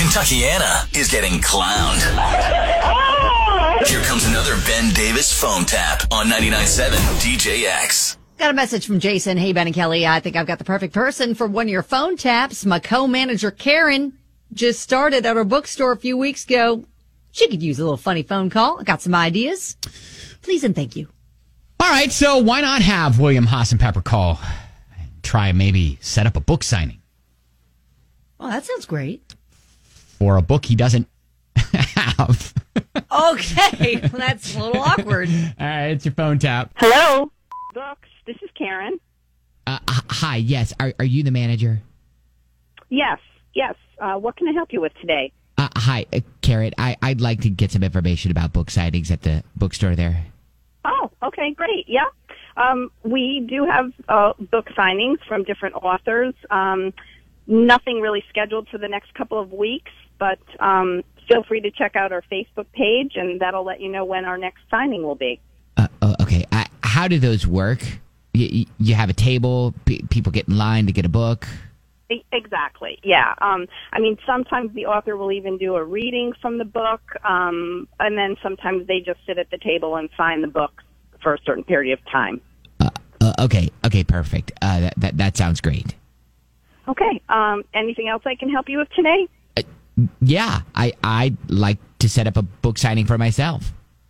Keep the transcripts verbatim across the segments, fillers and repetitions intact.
Kentuckiana is getting clowned. Here comes another Ben Davis phone tap on ninety-nine point seven D J X. Got a message from Jason. Hey, Ben and Kelly, I think I've got the perfect person for one of your phone taps. My co-manager, Karen, just started at our bookstore a few weeks ago. She could use a little funny phone call. I got some ideas. Please and thank you. All right, so why not have William Hassenpepper call? Try maybe set up a book signing. Oh, that sounds great. For a book he doesn't have. Okay, well, that's a little awkward. All right, it's your phone tap. Hello, books. This is Karen. Uh, hi, yes. Are are you the manager? Yes, yes. Uh, what can I help you with today? Uh, hi, uh, Karen. I, I'd like to get some information about book signings at the bookstore there. Oh, okay, great. Yeah. Um, we do have uh, book signings from different authors. Um, nothing really scheduled for the next couple of weeks, but um, feel free to check out our Facebook page, and that'll let you know when our next signing will be. Uh, oh, okay. I, how do those work? You, you have a table, p- people get in line to get a book? Exactly, yeah. Um, I mean, sometimes the author will even do a reading from the book, um, and then sometimes they just sit at the table and sign the book for a certain period of time. Uh, uh, okay, okay, perfect. Uh, that, that that sounds great. Okay. Um, anything else I can help you with today? Uh, yeah, I, I'd like to set up a book signing for myself.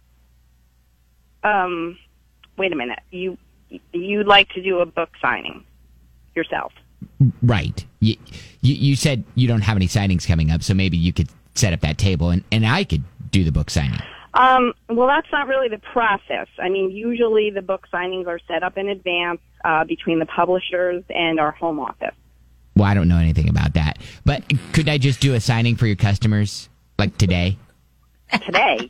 Um, wait a minute. You you'd like to do a book signing yourself? Right. You, you, you said you don't have any signings coming up, so maybe you could set up that table, and, and I could do the book signing. Um, well, that's not really the process. I mean, usually the book signings are set up in advance uh, between the publishers and our home office. Well, I don't know anything about that. But could I just do a signing for your customers, like today? Today?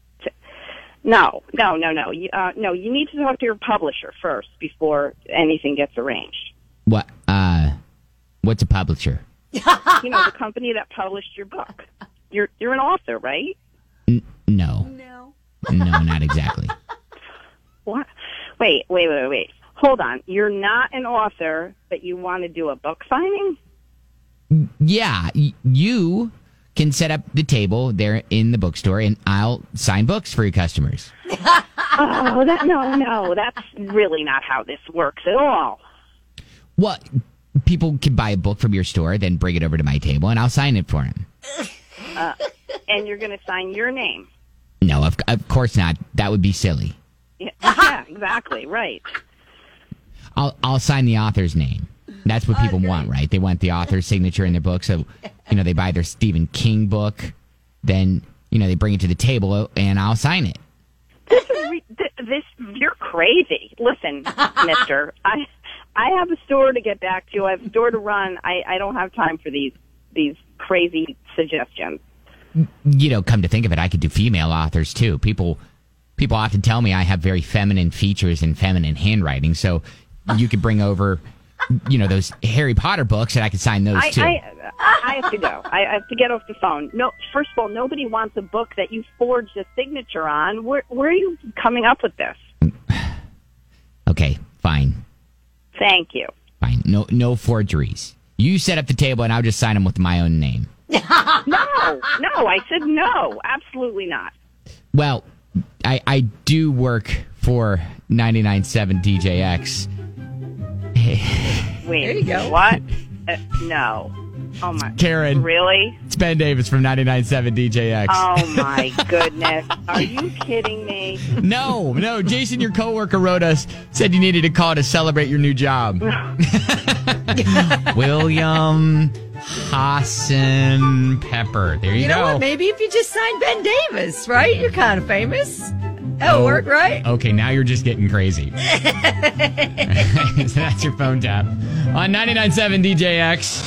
No, no, no, no. You, uh, no, you need to talk to your publisher first before anything gets arranged. What? Uh, what's a publisher? You know, the company that published your book. You're you're an author, right? N- no. No. No, not exactly. What? Wait, wait, wait, wait. Hold on. You're not an author, but you want to do a book signing? Yeah, y- you can set up the table there in the bookstore, and I'll sign books for your customers. Oh, that no, no. That's really not how this works at all. Well, people can buy a book from your store, then bring it over to my table, and I'll sign it for them. Uh, and you're going to sign your name? No, of, of course not. That would be silly. Yeah, yeah, exactly, right. I'll I'll sign the author's name. That's what people want, right? They want the author's signature in their book. So, you know, they buy their Stephen King book, then, you know, they bring it to the table, and I'll sign it. This is re- th- this. You're crazy. Listen, Mister, I I have a store to get back to. I have a store to run. I, I don't have time for these these crazy suggestions. You know, come to think of it, I could do female authors too. People people often tell me I have very feminine features and feminine handwriting. So you could bring over, you know, those Harry Potter books, and I could sign those I, too. I, I have to go. I have to get off the phone. No, first of all, nobody wants a book that you forged a signature on. Where where are you coming up with this? Okay, fine. Thank you. Fine. No no forgeries. You set up the table, and I'll just sign them with my own name. No, no, I said no. Absolutely not. Well, I, I do work for ninety-nine point seven D J X. Wait, There you go. What? Uh, no. Oh, my. Karen. Really? It's Ben Davis from ninety-nine point seven D J X. Oh, my goodness. Are you kidding me? No, no. Jason, your coworker, wrote us, said you needed to call to celebrate your new job. William Hassenpepper. There you, You go. know what? Maybe if you just signed Ben Davis, right? You're kind of famous. That'll Oh, work, right? Okay, now you're just getting crazy. So that's your phone tap on ninety-nine point seven D J X.